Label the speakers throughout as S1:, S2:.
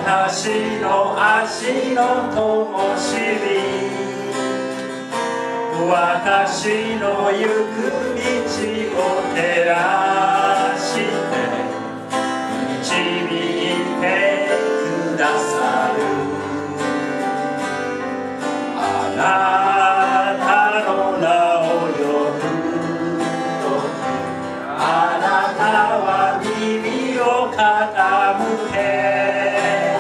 S1: 私の足の灯火、私の行く道を照らして導いてくださる。あなたの名を呼ぶとき、あなたは耳を傾け、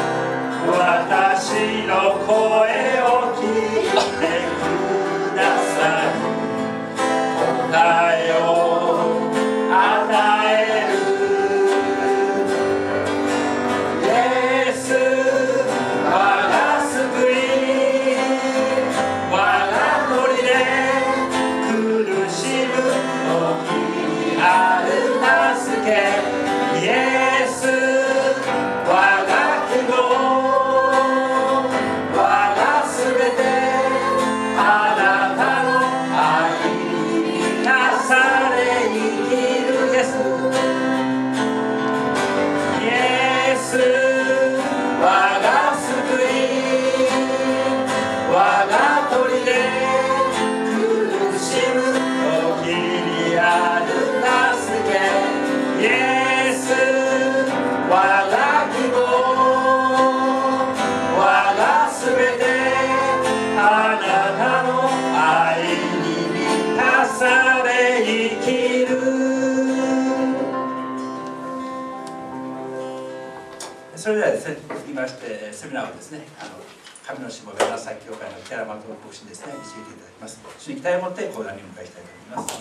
S1: 私の声を聞いてくださる。答えを与える。イエス、我が救い、我が砦、苦しむ時にある助け。イエス、我が希望、我がすべて、あなたの愛に満たされ生きる。イエス、イエス、我が救い、我が砦、苦しむ時にある助け。イエス、我が希望、我がすべて、あなたの愛に満たされ生きる。それではですね、続きましてセミナーをですね、神のしもべ7歳教会の北山東牧師にですね、導いていただきます。主に期待を持って講談にお迎えしたいと思います。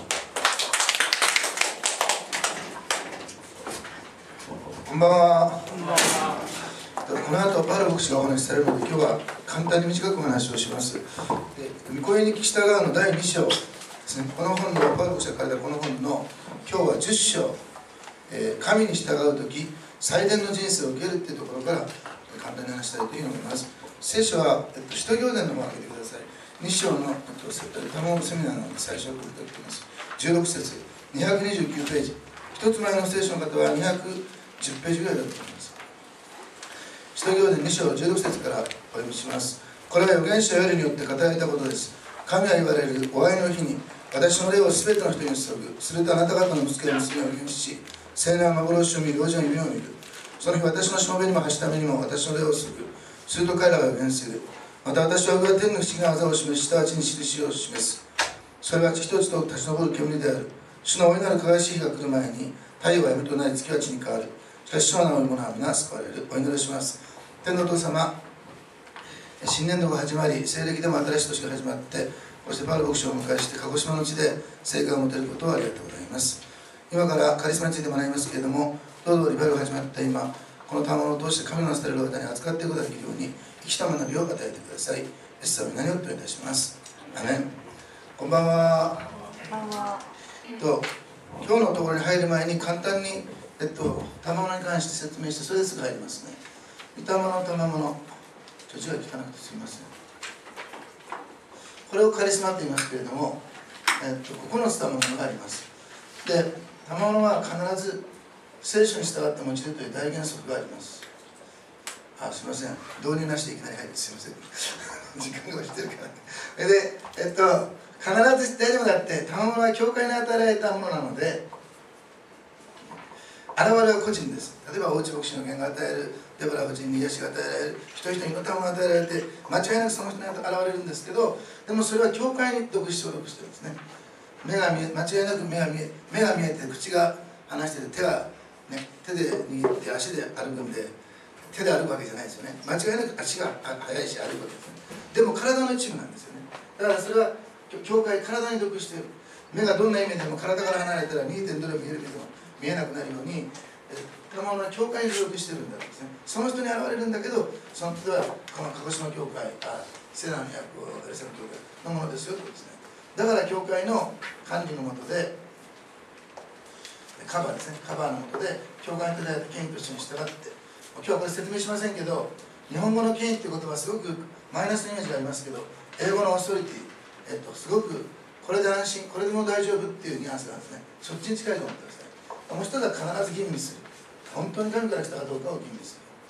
S2: こんばんは。この後パウロ牧師がお話しされるので、今日は簡単に短くお話をします。で、御声に従うの第2章ですね。この本のパウロ牧師が書いたこの本の今日は10章、神に従うとき最善の人生を受けるというところから簡単に話したいというふうに思います。聖書は、使徒行伝の方を開けてください。2章の卵セミナーの最初を送っておきます。16節229ページ。一つ前の聖書の方は210ページぐらいだと思います。使徒行伝2章16節からお読みします。これは預言者よりによって語られたことです。神は言われるお会いの日に、私の霊をすべての人に注ぐ。するとあなた方の息子や娘を預言し、聖なる幻を見る、老人の夢を見る。その日私のしもべにも橋ためにも私の霊を注ぐ。すると彼らが預言する。また私は天の不思議な技を示し、下地に印を示す。それは一つと立ち上る煙である。主の大いなる輝かしい日が来る前に、太陽は闇となり、月は地に変わる。しかし主の名を呼ぶ者は皆救われる。お祈りします。天のお父様、新年度が始まり、西暦でも新しい年が始まって、こうしてパウロ牧師をお迎えして、鹿児島の地で成果を持てることをありがとうございます。今からカリスマについて学びますけれども、どうぞリバイバルが始まった今、この賜物を通して神のなされる方に扱っていくことができるように、生きた学びを与えてください。イエス様の皆によってお願いいたします。アメン。こんばんは。
S3: こんばんは。
S2: 今日のところに入る前に簡単に、賜物に関して説明して、それですぐ入りますね。御霊の賜物、途中が聞かなくてすみません。これをカリスマと言いますけれども、9つ賜物があります。で、賜物は必ず聖書に従って用いるという大原則があります。すみません。導入なしでいきなり入ってすみません。時間が押してるから。で、必ず大丈夫だって、賜物は教会に与えられたものなので、現れは個人です。例えば大内牧師の言が与える、デボラ夫人に癒しが与えられる、一人一人の賜物が与えられて、間違いなくその人に現れるんですけど、でもそれは教会に属し所属してるんですね。間違いなく目が見えて、口が話してて、手が、ね、手で握って足で歩くんで、手で歩くわけじゃないですよね。間違いなく足が速いし歩くわけですね。でも体の一部なんですよね。だからそれは教会、体に属している。目がどんな意味でも体から離れたら 2.0 見えるけど見えなくなるように、賜物は教会に属しているんだんですね。その人に現れるんだけど、その人はこの鹿児島教会、セナの役エルサレム教会のものですよとですね。だから教会の管理の下で、カバーですね、カバーの下で教会にいただいた権威としてに従って、今日はこれ説明しませんけど、日本語の権威という言葉はすごくマイナスのイメージがありますけど、英語のオーソリティ、すごくこれで安心、これでも大丈夫っていうニュアンスなんですね。そっちに近いと思ってください。この人が必ず吟味する。本当に神から来たかどうかを吟味する。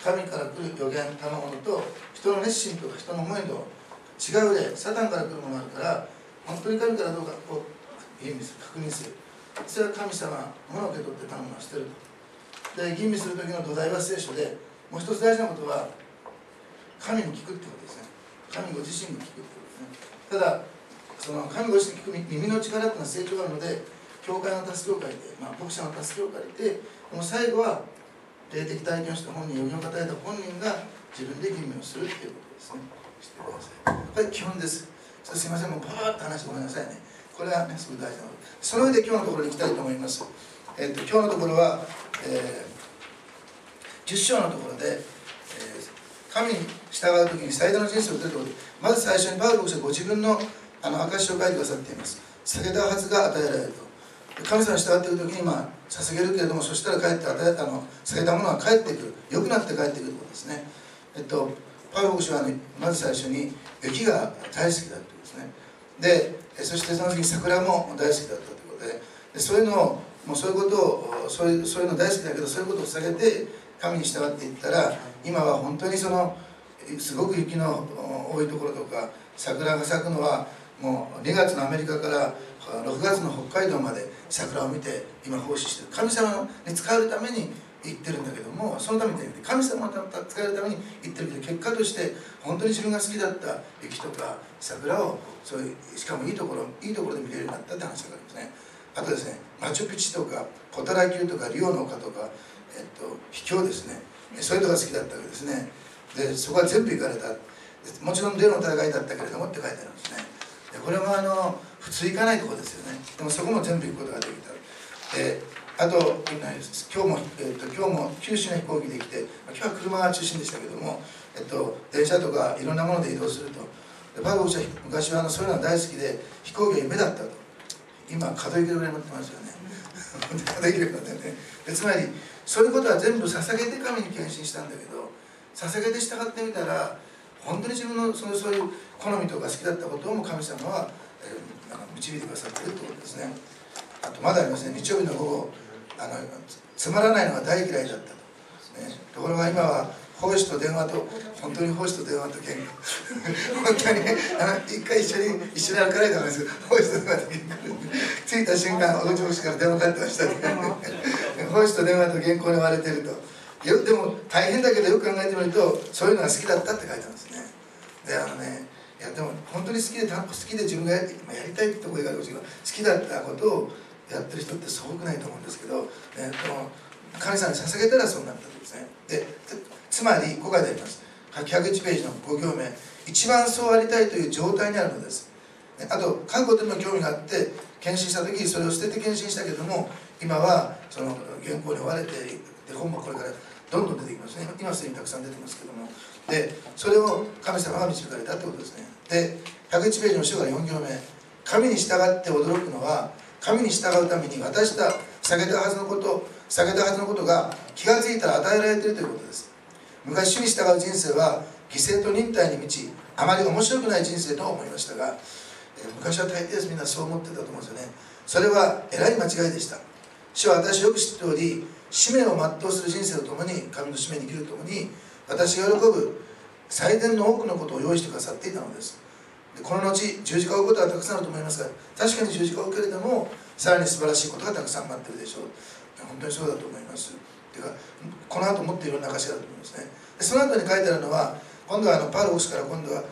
S2: 神から来る予言賜物と人の熱心とか人の思いと違う例、サタンから来るものがあるから本当に神からどうかを吟味する、確認する。それは神様は物を受け取って頼むのをしていると。で、吟味する時の土台は聖書で、もう一つ大事なことは神に聞くってことですね。神ご自身に聞くってことですね。ただその神ご自身に聞く耳の力っていうのは成長があるので、教会の助けを借りて、牧者の助けを借りて、この最後は霊的体験をした本人、予言を与えた本人が自分で吟味をするっていうことですね。してください。これ基本です。すいません、もうパーッと話してごめんなさいね。これはね、すごい大事なこと。その上で今日のところに行きたいと思います。今日のところは、10章のところで、神に従うときに最大の人生を受けるところで、まず最初にパウロ牧師はご自分の証しを書いてくださっています。捧げたはずが与えられると。神様に従っているときに、捧げるけれども、そしたら帰って捧げたものが帰ってくる、良くなって帰ってくるということですね。パウロ牧師は、まず最初に雪が大好きだということですね。で、そしてその時に桜も大好きだったということで、そういうのを、もうそういうことを、そういうの大好きだけど、そういうことを捧げて神に従っていったら、今は本当にすごく雪の多いところとか、桜が咲くのはもう2月のアメリカから6月の北海道まで桜を見て今奉仕している。神様に使えるために行ってるんだけども、そのために神様に使えるために行ってるけど、結果として本当に自分が好きだった雪とか桜をしかもいいところで見れるようになったって話があるんですね。あとですね、マチュピチュとかポタラ宮とかリオの丘とか、秘境ですね、そういうのが好きだったわけですね。でそこは全部行かれた。もちろん霊の戦いだったけれどもって書いてあるんですね。でこれも普通行かないところですよね。でもそこも全部行くことができた。あと今日も九州の飛行機で来て、今日は車が中心でしたけども、電車とかいろんなもので移動すると。でパウロ牧師は昔はそういうのが大好きで、飛行機が夢だったと。今数えきれぐらい持ってますよね。数えきれぐらい持ってね。でつまりそういうことは全部捧げて神に献身したんだけど、捧げて従ってみたら本当に自分のそういう好みとか好きだったことをも神様は、導いてくださっているということですね。あとまだありますね。日曜日の午後つまらないのが大嫌いだったと、ところが今は奉仕と電話と、本当に奉仕と電話と喧嘩本当にね、一回一緒に歩かれたんですけど、奉仕と電話と喧嘩着いた瞬間、おうち牧師から電話かかってました奉仕と電話と原稿に追われていると。でも大変だけど、よく考えてみるとそういうのが好きだったって書いてあるんですね。でいやでも本当に好きで自分がやりたいってところがあるんですけど、好きだったことをやってる人ってそうくないと思うんですけど、この神様に捧げたらそうなったんですね。でつまりここ書いてあります。101ページの5行目、一番そうありたいという状態にあるのです。あと書くことにも興味があって献身した時、それを捨てて献身したけども、今はその原稿に追われて、で本もこれからどんどん出てきますね。今すでにたくさん出てますけども、でそれを神様が導かれたということですね。で101ページの後ろから4行目、神に従って驚くのは、神に従うために捧げたはずのことが気がついたら与えられているということです。昔主に従う人生は犠牲と忍耐に満ち、あまり面白くない人生と思いましたが、昔は大抵みんなそう思ってたと思うんですよね。それはえらい間違いでした。主は私をよく知っており、使命を全うする人生とともに、神の使命に生きるとともに、私が喜ぶ最善の多くのことを用意してくださっていたのです。でこの後十字架を追うことはたくさんあると思いますが、確かに十字架を受けるけれども、さらに素晴らしいことがたくさん待っているでしょう。本当にそうだと思います。ていうかこの後もっといろんな証だと思いますね。でその後に書いてあるのは、今度はパウロ牧師から今度は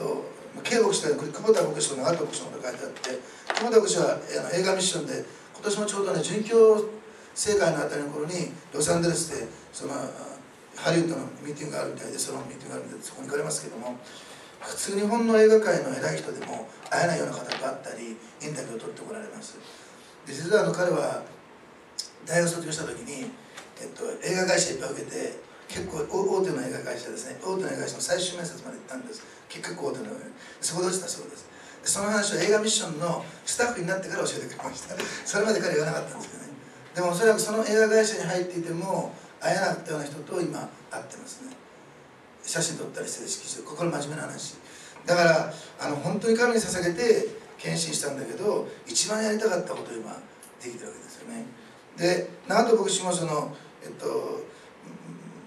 S2: K牧師と久保田牧師と長門牧師のことが書いてあって、久保田牧師は映画ミッションで今年もちょうどね、殉教聖会のあたりの頃にロサンゼルスでハリウッドのミーティングがあるみたいで、そのミーティングがあるみたいでそこに行かれますけども、普通日本の映画界の偉い人でも会えないような方があったり、インタビューを取っておられます。で実は彼は大学卒業した時に、映画会社いっぱい受けて、結構大手の映画会社ですね、大手の映画会社の最終面接まで行ったんです。結構大手のそこで落ちたそうです。でその話を映画ミッションのスタッフになってから教えてくれました。それまで彼は言わなかったんですけどね。でもおそらくその映画会社に入っていても会えなかったような人と今会ってますね。写真撮ったりして式して、これ真面目な話だから、本当に神に捧げて献身したんだけど、一番やりたかったことを今できてるわけですよね。で長門牧師も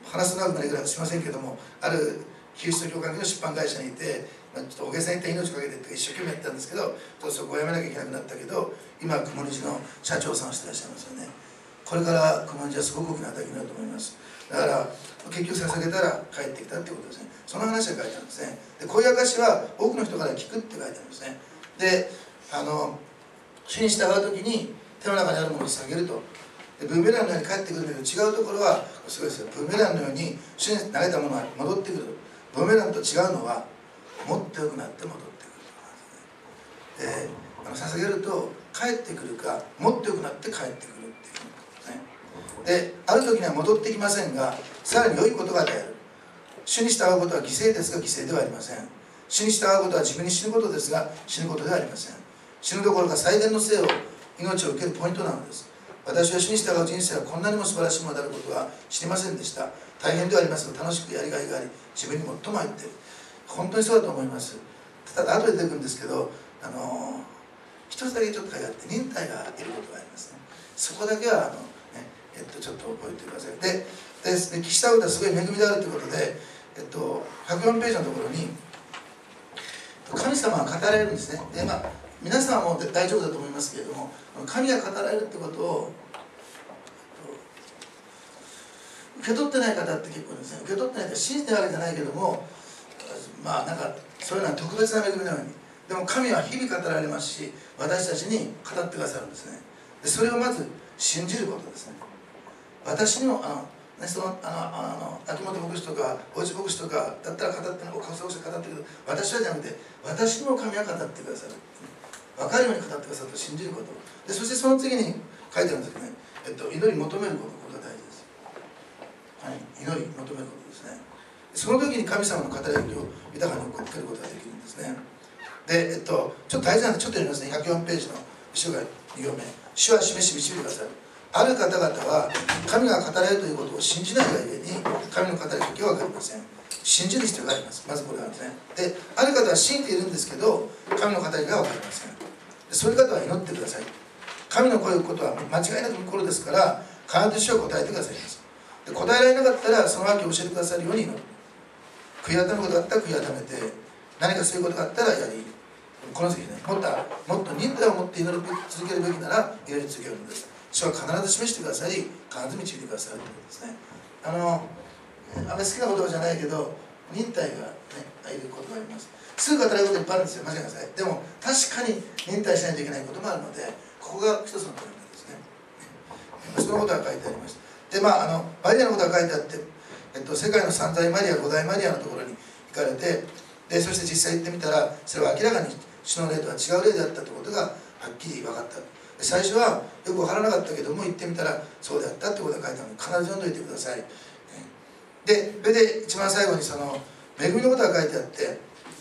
S2: 話す長くなりからしませんけども、あるキリスト教関係の出版会社にいて、ちょっと大げさに言って命をかけてって一生懸命やったんですけど、そこを辞めなきゃいけなくなったけど、今は雲西の社長さんをしてらっしゃいますよね。これから雲西はすごく大きな働きになると思います。だから結局捧げたら帰ってきたっていうことですね。その話が書いてあるんですね。でこういう証は多くの人から聞くって書いてあるんですね。で主に従う時に手の中にあるものを捧げると。でブーメランのように帰ってくるんだけど、違うところはすごいですよ。ブーメランのように主に投げたものは戻ってくる。ブーメランと違うのはもっと良くなって戻ってくるということなんですね。捧げると帰ってくるか、もっと良くなって帰ってくるっていうことですね。である時には戻ってきませんが、さらに良いことが与える。主に従うことは犠牲ですが犠牲ではありません。主に従うことは自分に死ぬことですが死ぬことではありません。死ぬどころか最善の生を、命を受けるポイントなのです。私は主に従う人生はこんなにも素晴らしいものであることは知りませんでした。大変ではありますが楽しくやりがいがあり、自分に最も入っている。本当にそうだと思います。ただ後で出てくるんですけど、一つだけちょっと書いてあって、忍耐がいることがありますね。そこだけはちょっと覚えてください。で歴史したことはすごい恵みであるということで、104ページのところに神様が語られるんですね。で皆さんはもう大丈夫だと思いますけれども、神が語られるってことを受け取ってない方って結構ですね、受け取ってないって信じてるわけじゃないけども、なんかそういうのは特別な恵みのように、でも神は日々語られますし、私たちに語ってくださるんですね。でそれをまず信じることですね。私にも秋元牧師とか大内牧師とかだったら語ってお母さん語ってくる、私はじゃなくて私にも神は語ってくださる、分かるように語ってくださると信じることで、そしてその次に書いてあるんですけどね、祈り求めること、これが大事です。はい、祈り求めることですね。その時に神様の語りを豊かに受けることができるんですね。で、ちょっと大事なんでちょっと読みますね。104ページの後ろが2行目。主は示し導いてくださる。ある方々は神が語られるということを信じないがゆえに神の語り時は分かりません。信じる必要があります。まずこれがあるんですね。で、ある方は信じているんですけど神の語りが分かりません。そういう方は祈ってください。神の声を聞くことは間違いなく心ですから、必ず主は答えてくださいます。で答えられなかったらその訳を教えてくださるように祈る。悔い改めることがあったら悔い改めて、何かそういうことがあったらやり、この先ね、もっと忍耐を持って祈り続けるべきなら祈り続けるんです。主は必ず示してくださり、必ず導いてくださるということですね。あんまり好きな言葉じゃないけど、忍耐がね、いることがあります。すぐ語られることいっぱいあるんですよ、間違いなさい。でも確かに忍耐しないといけないこともあるので、ここが一つのポイントですね。そのことが書いてあります。でマリアのことが書いてあって、世界の三大マリア五大マリアのところに行かれて、でそして実際行ってみたらそれは明らかに主の霊とは違う霊であったということがはっきり分かった。最初はよく分からなかったけども行ってみたらそうであったということが書いてあるので、必ず読んどいてください。でそれで一番最後にその恵みのことが書いてあって、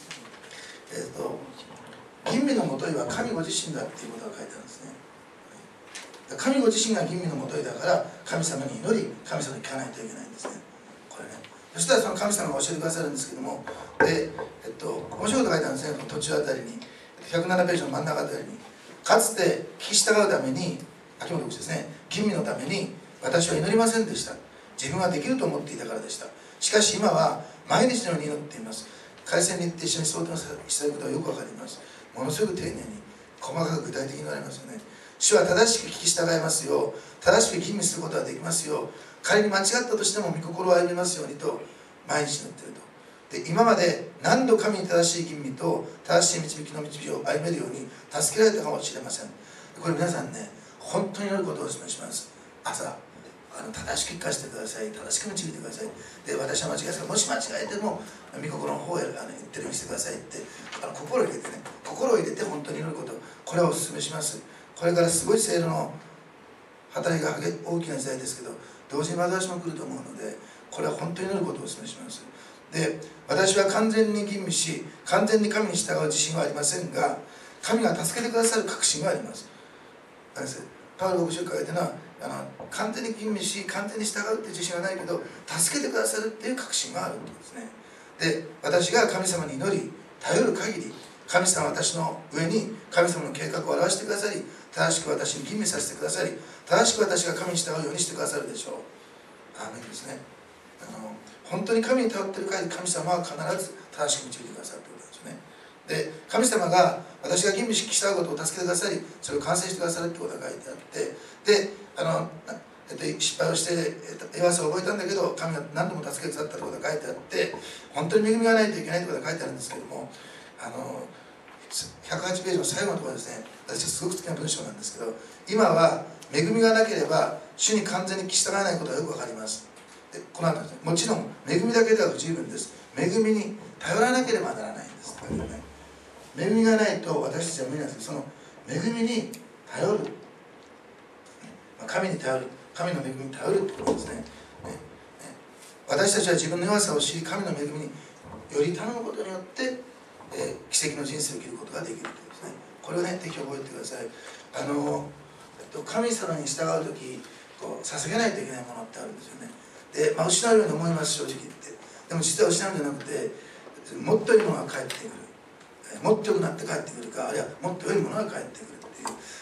S2: 吟味のもといは神ご自身だっていうことが書いてあるんですね。神ご自身が吟味のもといだから神様に祈り神様に聞かないといけないんですね、これね。そしたらその神様が教えてくださるんですけども、で、面白いこと書いてあるんですね。途中あたりに107ページの真ん中あたりに、かつて聞き従うために、秋元牧師ですね、吟味のために私は祈りませんでした。自分はできると思っていたからでした。しかし今は毎日のように祈っています。回線に行って一緒に相談したいことはよくわかります。ものすごく丁寧に細かく具体的に言われますよね。主は正しく聞き従いますよう、正しく吟味することができますよう、仮に間違ったとしても御心を歩みますようにと毎日祈っていると。で今まで何度神に正しい吟味と正しい導きの導きを歩めるように助けられたかもしれません。これ皆さんね、本当に祈ることをお勧めします。朝正しく聞かせてください。正しく導いてください。で私は間違えますが、もし間違えても御心の方へ言ってるようにしてくださいって心を入れてね、心を入れて本当に祈ること、これをお勧めします。これからすごい聖霊の働きが大きな時代ですけど、同時に惑わしも来ると思うので、これは本当に祈ることをお勧めします。で私は完全に吟味し完全に神に従う自信はありませんが、神が助けてくださる確信があります。パウロ牧師が書いてるのは完全に吟味し完全に従うっていう自信はないけど助けてくださるっていう確信があるってことですね。で私が神様に祈り頼る限り、神様は私の上に神様の計画を表してくださり、正しく私に吟味させてくださり、正しく私が神に従うようにしてくださるでしょう。アーメンですね。 本当に神に頼っている限り神様は必ず正しく導いてくださるということなんですよね。で、神様が私が吟味ししたことを助けてくださり、それを完成してくださるってことが書いてあって、で失敗をして弱さを覚えたんだけど神が何度も助けてくださったってことが書いてあって、本当に恵みがないといけないってことが書いてあるんですけども、108ページの最後のところですね、私はすごく好きな文章なんですけど、今は恵みがなければ主に完全に従わないことがよくわかります。でこの後ですね、もちろん恵みだけでは不十分です。恵みに頼らなければならないんです。恵みがないと私たちは無理なんですけど、その恵みに頼る、神に頼る、神の恵みに頼るってことですね。私たちは自分の弱さを知り、神の恵みにより頼むことによって、奇跡の人生を生きることができるということですね。これをね、ぜひ覚えてください。神様に従うとき、捧げないといけないものってあるんですよね。で、失うように思います、正直言って。でも実は失うんじゃなくて、もっといいものが返ってくる。もっと良くなって帰ってくるか、あるいはもっと良いものが返ってくるっていう。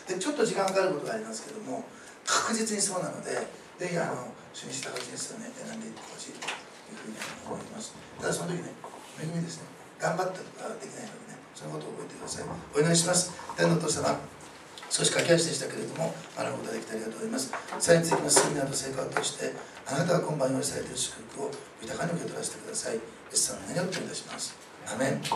S2: で、ちょっと時間かかることがありますけども、確実にそうなので、ぜひ主に従う人生をね、選んでいってほしいというふうに思います。ただその時ね、恵みですね、頑張ったとかできないのでね、そのことを覚えてください。お祈りします。天のお父様、少し駆け足でしたけれども、学ぶことができてありがとうございます。さらに次のセミナーと成果を通して、あなたが今晩用意されている祝福を豊かに受け取らせてください。イエス様の名によってお願いします。アメン。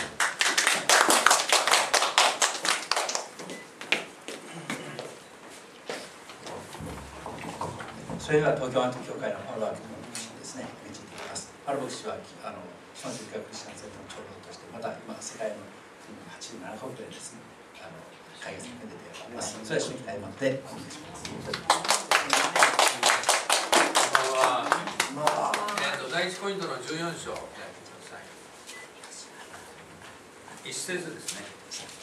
S1: それでは東京アント教会のパウロ・アント牧師にですね、導いていきます。パウロ牧師は基本的なクリスチャン聖徒の長老として、また今世界の87カ国でですね、会議に出ております。それは主に期待を持ってお願いします。
S3: 第1ポイントの14章を開いてください。一節ですね。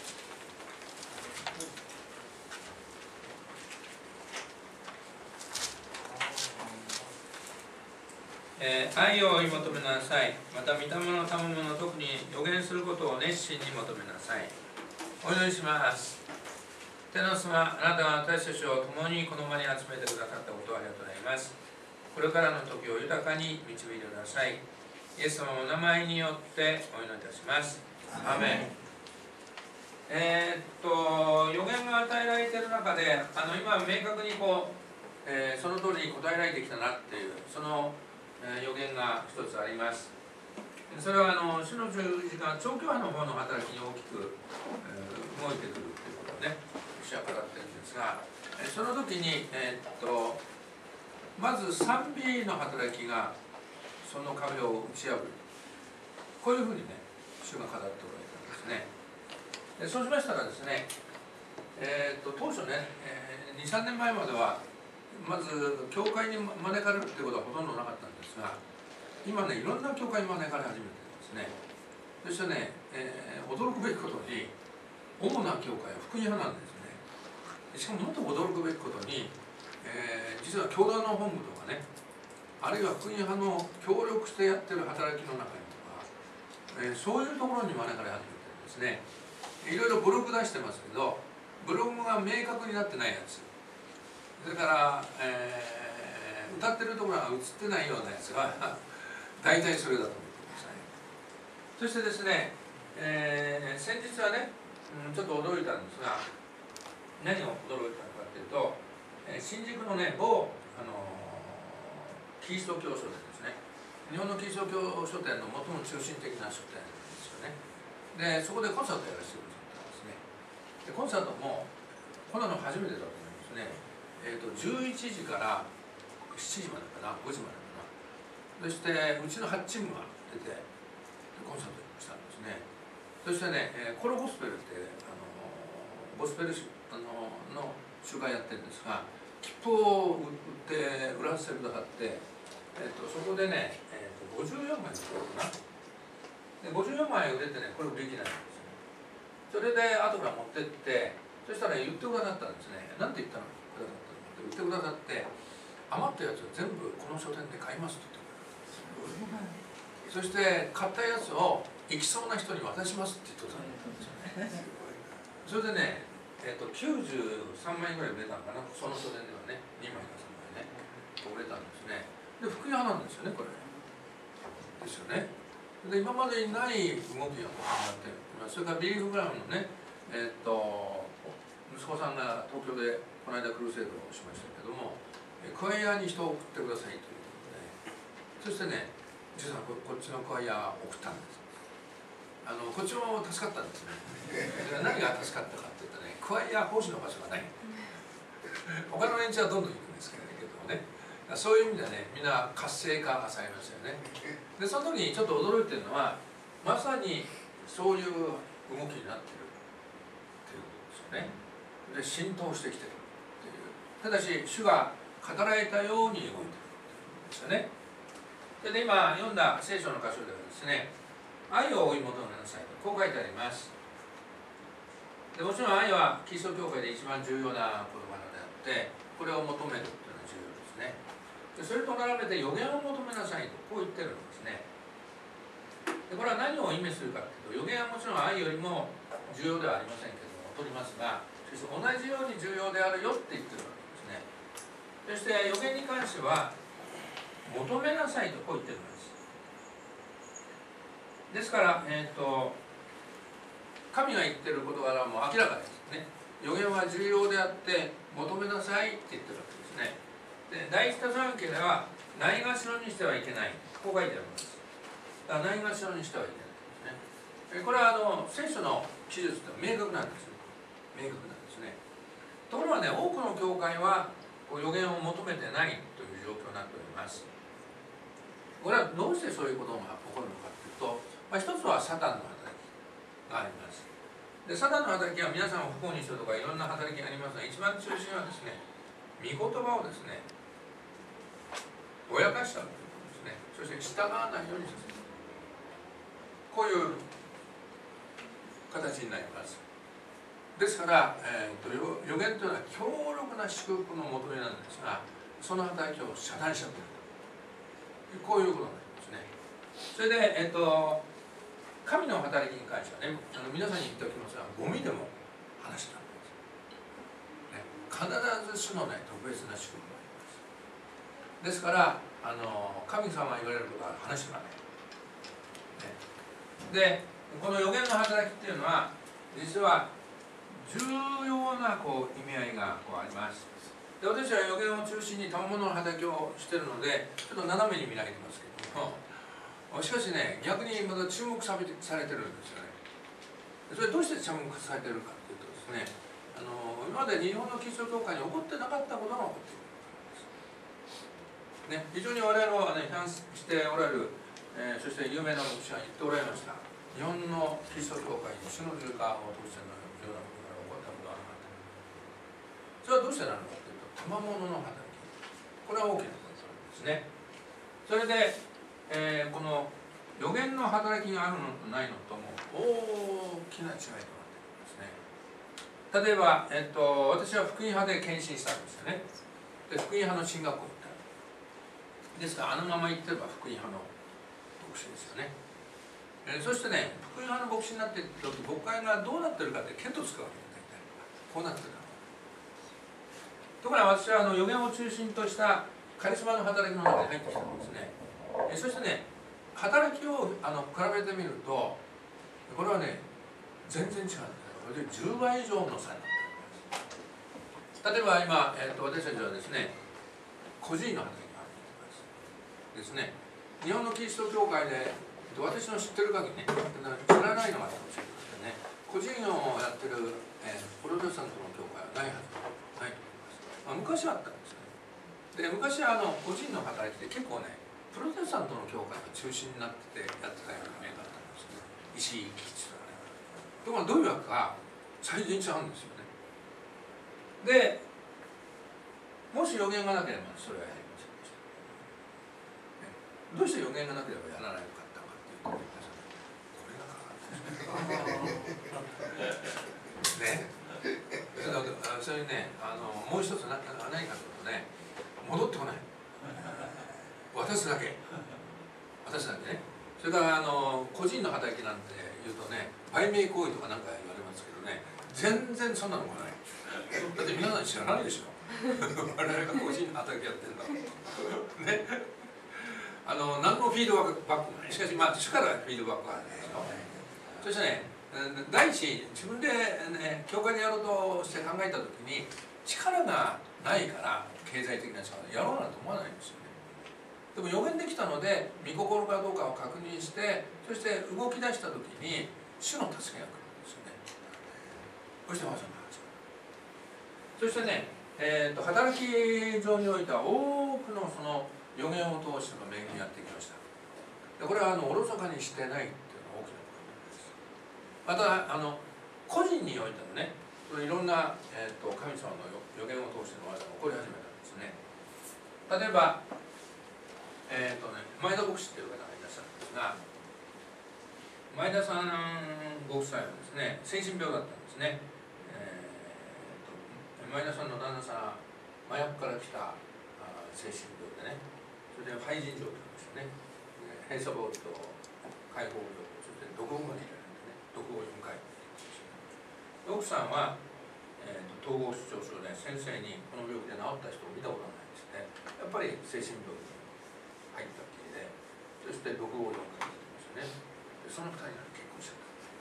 S3: 愛を追い求めなさい。また御霊の賜物、特に予言することを熱心に求めなさい。お祈りします。天の様、あなたは私たちを共にこの場に集めてくださったことをありがとうございます。これからの時を豊かに導いてください。イエス様のお名前によってお祈りいたします。アーメン。予言が与えられている中で、今明確にその通りに答えられてきたなっていうその予言が一つあります。それは主の十字架長距離の方の働きに大きく、動いてくるということをね、主は語ってるんですが、その時に、まず賛美の働きがその壁を打ち破る、こういうふうにね、主が語っておられたんですね。でそうしましたらですね、当初ね、2、3年前まではまず教会に招かれるっていうことはほとんどなかったんですが、今ね、いろんな教会に招かれ始めてるんですね。そしてね、驚くべきことに主な教会は福音派なんですね。しかももっと驚くべきことに、実は教団の本部とかね、あるいは福音派の協力してやってる働きの中にとか、そういうところに招かれ始めてるんですね。いろいろブログ出してますけど、ブログが明確になってないやつ、それから、歌ってるところが映ってないようなやつが大体それだと思ってください。そしてですね、先日はね、ちょっと驚いたんですが、何を驚いたのかというと、新宿のね、某キリスト教書店ですね。日本のキリスト教書店の最も中心的な書店ですよね。で、そこでコンサートをやらせてくださったんですね。で、コンサートもこんなの初めてだと思いますね。11時から7時までかな、5時までかな。そしてうちの8チームが出てコンサートをしたんですね。そしてね、コロゴスペルってゴスペルの集会やってるんですが、切符を売らせてくださって、そこでね、54枚売れるかな。で54枚売れてね、これ売り切れないんですよ。それで後から持ってって、そしたら言ってくださったんですね。なんて言ったのくださったのって言ってくださって、余ったやつを全部この書店で買いますって言ってくれたんですよ。そして買ったやつを行きそうな人に渡しますって言ってくださったんですよね。それでね、93枚ぐらい売れたのかな、その書店ではね、2枚か3枚ね、売れたんですね。 で福音派なんですよね、これですよね。で今までにない動きが始まってる。それからビリー・フグラムのね、息子さんが東京でこの間クルセードをしましたけども、クワイヤーに人を送ってくださいということで、そしてね、実はこっちのクワイヤーを送ったんです。こっちも助かったんですね。何が助かったかっていうとね、クワイヤー奉仕の場所がない。他の連中はどんどん行くんですけどね、そういう意味ではね、みんな活性化されましたよね。でその時にちょっと驚いてるのは、まさにそういう動きになってるっていうことですよね。で浸透してきてるっていう。ただし主が語られたように動いてるんですよね。で今読んだ聖書の箇所ではですね、愛を追い求めなさいとこう書いてあります。でもちろん愛はキリスト教会で一番重要な言葉であって、これを求めるというのは重要ですね。でそれと並べて予言を求めなさいとこう言ってるんですね。でこれは何を意味するかというと、予言はもちろん愛よりも重要ではありませんけども、劣りますが、しかし同じように重要であるよって言ってるわけですね。そして予言に関しては求めなさいとこう言ってるんです。ですから、神が言ってることからも明らかですね。予言は重要であって求めなさいって言ってるわけですね。で第一テサロニケではないがしろにしてはいけない、こう書いてあります。だからないがしろにしてはいけないですね。これは聖書の記述って明確なんですよ。明確なんですね。ところがね、多くの教会は予言を求めてないという状況になっております。これはどうしてそういうことが起こるのかというと、一つはサタンの働きがあります。でサタンの働きは皆さんを不幸にするとかいろんな働きがありますが、一番中心はですね、御言葉をですねぼやかしちゃうということですね。そして従わないようにさせる、こういう形になります。ですから、予言というのは強力な祝福の求めなんですが、その働きを遮断しちゃっていると、こういうことになりますね。それで、神の働きに関してはね、皆さんに言っておきますが、ゴミでも話なんです、ね、必ず主のね特別な祝福があります。ですから神様が言われることは話がない、ね、でこの予言の働きっていうのは実は重要な意味合いがあります。で私は予言を中心に賜物の働きをしているのでちょっと斜めに見られてますけども、しかしね、逆にまだ注目されてるんですよね。それどうして注目されてるかというとですね、今まで日本のキリスト教会に起こってなかったことが起こっている、ね、非常に我々はね批判しておられる、そして有名な牧師が言っておられました。日本のキリスト教会に主の十字架を通してのようなことが起こったことはなかった。それはどうしてなのかというと、賜物の働き、これは大きなことなんですね。それでこの予言の働きがあるのとないのとも大きな違いとなっているんですね。例えば、私は福音派で献身したんですよね。で福音派の進学校に行った。ですからまま言ってれば福音派の牧師ですよね。そしてね、福音派の牧師になっている時、牧会がどうなってるかって見当つくわけです。こうなってる。ところが私は予言を中心としたカリスマの働きの中に入ってきたんですね。そしてね、働きを比べてみるとこれはね全然違うんですよ。これで10倍以上の差になっています。例えば今、私たちはですね個人の働きが入っていますですね。日本のキリスト教会で私の知ってる限りね、知らないのがあるかもしれませんね。個人をやってる、プロテスタントの教会はないはずないと思います。昔はあったんですね。で昔は個人の働きで結構ねプロテスタントの教会が中心になってやってたような面があったんですね。石井吉とかね。ところがどういうわけか最近違うんですよね。でもし予言がなければそれはやりませんでした。どうして予言がなければやらなかったかっていうと、これがねそれねもう一つ何かというとね、戻ってこない。私だけね。それから個人の働きなんて言うとね、売名行為とかなんか言われますけどね、全然そんなのがない。だって皆さん知らないでしょ。我々が個人の働きやってんだね。 何のフィードバックもない。しかしまあ主からフィードバックがあるんですよ。そしてね、第一自分でね教会でやろうとして考えた時に力がないから経済的な力でやろうなんて思わないんですよね。でも予言できたので御心かどうかを確認して、そして動き出した時に主の助けが来るんですよね。そして技が始まる。そしてね、働き上においては多くのその予言を通しての恵みがやってきました。これはおろそかにしてないっていうのが大きなことです。また個人においてもね、いろんな、神様の予言を通しての技が起こり始めたんですね。例えば、前田牧師っていう方がいらっしゃるんですが、前田さんご夫妻はですね、精神病だったんですね。前田さんの旦那さん、麻薬から来た精神病でね、それで廃人状態ですね。閉鎖病と解放病、そして毒語までいられるんでね、毒語4回。奥さんは、統合失調症で先生にこの病気で治った人を見たことがないんですね。やっぱり精神病に入ったっきりで、そして毒語4回出てましたね。でその2人が結婚しち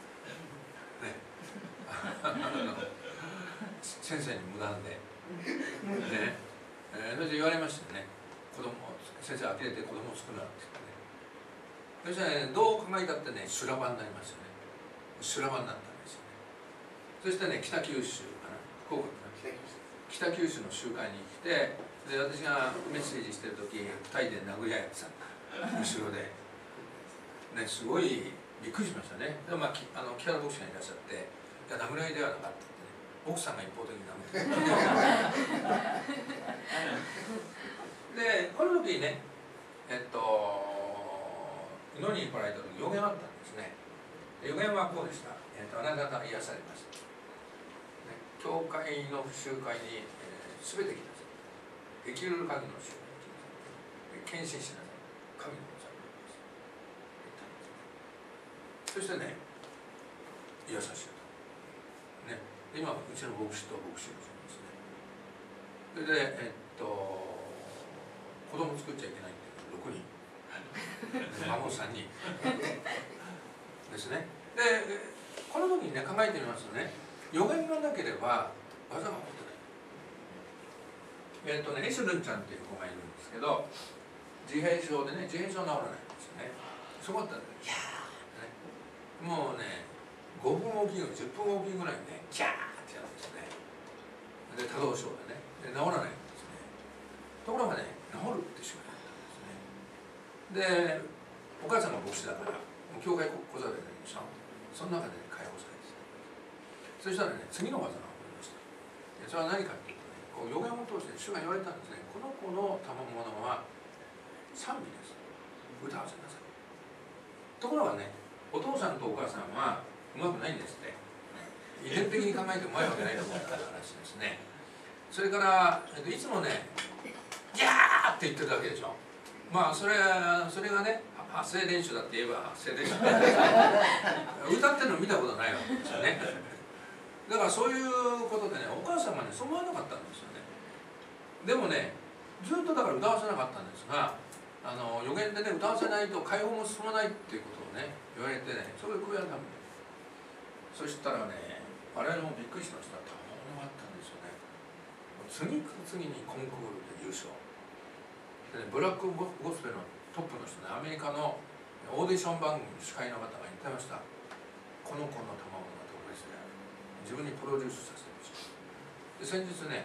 S3: ゃった。ね。先生に無断で。ね。それで言われましたよね。先生呆れて子供を作るなんて言ってね。そしてね、どう考えたってね、修羅場になりましたよね。修羅場になったんですよね。そしてね、北九州かな、福岡かな、北九州の集会に来て、で私がメッセージしてる時、2人で殴り合いやってた後ろで、ね、すごいびっくりしましたね。でもまあ木原牧師がいらっしゃって、いや殴り合いではなかったってね、奥さんが一方的に殴ってで、この時にね、祈りに来られた時、予言があったんですね。予言はこうでした。あなたが癒されます。ね、教会の集会に、全て来なさい。できる限りの集会に来なさい。献身しなさい。神の御座になります。そしてね、癒させると。ね、今、うちの牧師と牧師のですね。それで、子供作っちゃいけないって6人。孫3人。ですね。で、この時にね、考えてみますとね、予言がなければ技が起こってない。エシュルンちゃんっていう子がいるんですけど、自閉症でね、自閉症治らないんですよね。そこだったら、いやー、ね、もうね、5分おきぐらい、10分おきぐらいね、キャーってやるんですね。で、多動症でね、で治らないんですね。ところがね、治るって仕事だったんですね。で、お母さんが牧師だから、教会講座でやりました。その中で、ね、解放されて、そしたらね、次の技が起こりました。それは何かっていうとね、こう予言を通して主が言われたんですね。この子の賜物は賛美です。歌わせなさい。ところがね、お父さんとお母さんはうまくないんですって。遺伝的に考えてうまいわけないと思った話ですね。それから、いつもね、ギャーって言ってるだけでしょ。まあそれがね、発声練習だって言えば発声練習歌ってるの見たことないわけですよね。だからそういうことでね、お母さんがね、そう思わなかったんですよね。でもね、ずっとだから歌わせなかったんですが、予言でね、歌わせないと解放も進まないっていうことをね、言われてね、それを悔やんだんで、そしたらね、我々もびっくりしました。賜物があったんですよね。次々にコンクールで優勝で、ね、ブラックゴスペルのトップの人ね、アメリカのオーディション番組の司会の方が言ってました。この子の賜物が特別である。自分にプロデュースさせてほしい。で、先日ね、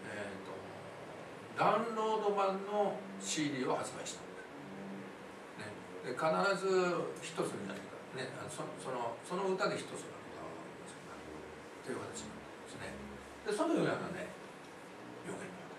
S3: ダウンロード版の CD を発売したんで、ね、で必ずヒットするんじゃないか、ね、その歌でヒットするのかは分かりませんが、という形になったんですね。で、そのようなね、予言が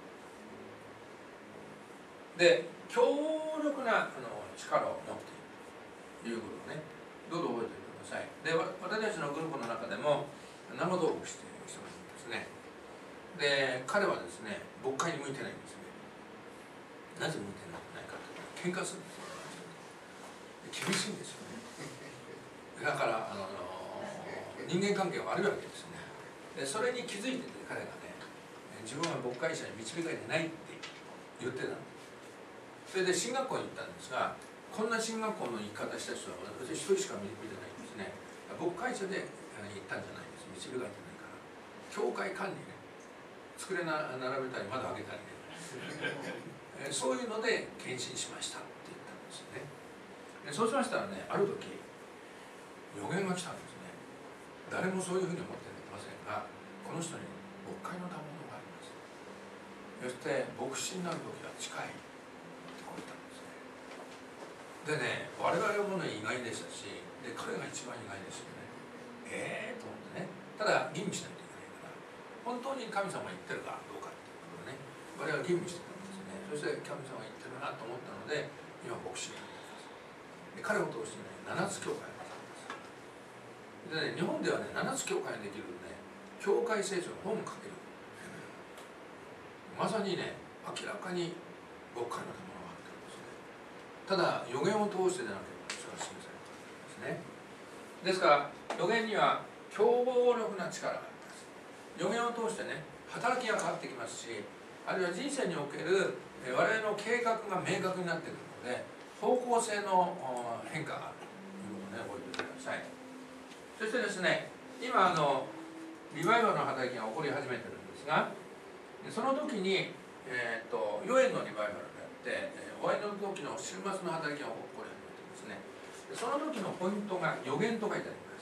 S3: で、強力な力を持っているということをね、どうぞ覚えておいてください。で、私たちのグループの中でも生道具している人がいるんですね。で、彼はですね、牧会に向いてないんですね。なぜ向いてないかというと、喧嘩するんですよ。厳しいんですよね。だから人間関係が悪いわけですよね。で、それに気づいてて、彼がね、自分は牧会者に導かれてないって言ってた。 それで進学校に行ったんですが、こんな進学校の行き方した人は私一人しか見てないんですね。牧会者で行ったんじゃないです。導かれてないから。教会管理ね、机並べたり窓開けたりねそういうので献身しましたって言ったんですよね。でそうしましたらね、ある時予言が来たんですね。誰もそういうふうに思ってませんが、この人に牧会の賜物があります。そして牧師になる時は近いってこう言ったんですね。でね、我々もね意外でしたし、で彼が一番意外ですよね。と思ってね。ただ吟味しないといけないから、本当に神様が言ってるかどうかっていうことでね、我々は吟味してたんですよね。そして神様が言ってるなと思ったので、今牧師になってます。で彼を通してね、7つ教会があります。でね、日本ではね、7つ教会にできるね、教会聖書の本を書ける。まさにね、明らかに牧会の賜物があったんですね。ただ予言を通してでなければそれは示されたんですね。ですから予言には強暴力な力があります。予言を通してね、働きが変わってきますし、あるいは人生における我々の計画が明確になってくるので、方向性の変化があるということをね、覚えておいてください。そしてですね、今リバイバルの働きが起こり始めてるんですが、その時に、予言のリバイバルであって、終わりの時の終末の働きが起こり始めてるんですね。その時のポイントが予言と書いてあります。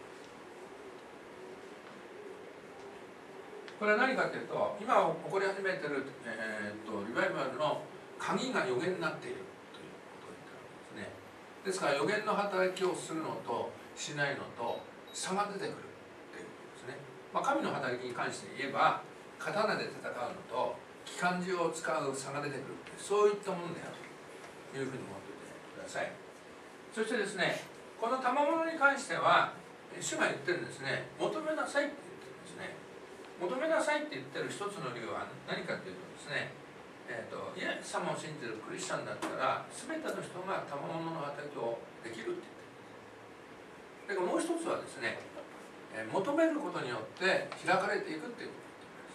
S3: これは何かというと、今起こり始めてる、リバイバルの鍵が予言になっているということを言ってるわけですね。ですから予言の働きをするのとしないのと差が出てくるということですね。神の働きに関して言えば、刀で戦うのと機関銃を使う差が出てくる、そういったものであるというふうに思っておいてください。そしてですね、この賜物に関しては主が言ってるんですね。求めなさいって言ってるんですね。求めなさいって言ってる一つの理由は何かというとですね、イエス様を信じるクリスチャンだったら全ての人が賜物の働きをできるって言ってる。だからもう一つはですね、求めることによって開かれていくっていうこと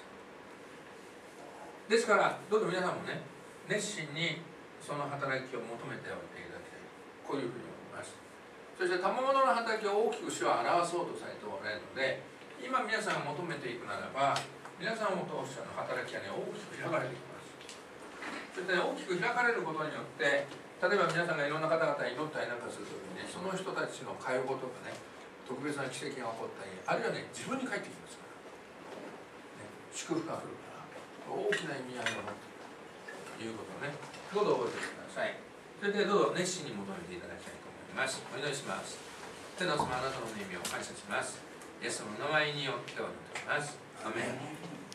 S3: ですから、どうぞ皆さんもね、熱心にその働きを求めておいていただきたい、こういうふうに思います。そして賜物の働きを大きく主は表そうとされておられるので、今皆さんが求めていくならば、皆さんを通しての働きがね、大きく開かれていきます。そして、ね、大きく開かれることによって、例えば皆さんがいろんな方々に祈ったりなんかするときにね、その人たちの解放とかね、特別な奇跡が起こったり、あるいはね、自分に返ってきますから、ね、祝福が来るから大きな意味合いを持っているということをね、どうぞ覚えてください。それでどうぞ熱心に求めていただきたいと思います。お祈りします。天の様、あなたの恵みを感謝します。イエス様の名前によってお祈りします。アメン。